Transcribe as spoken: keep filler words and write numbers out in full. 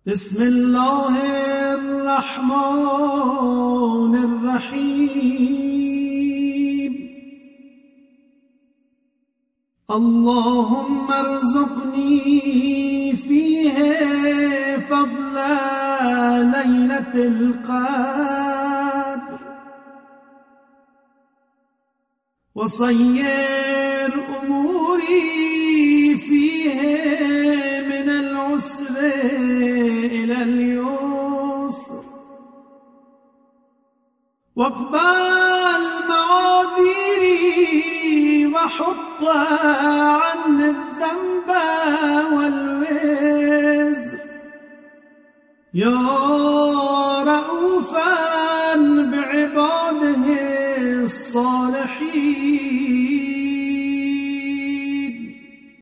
بسم الله الرحمن الرحيم. اللهم ارزقني فيه فضل ليلة القدر، وصير أموري فيه من العسر إلى اليسر، واقبل معاذيري وحط عني الذنب والوزر، يا رؤوفا بعباده الصالحين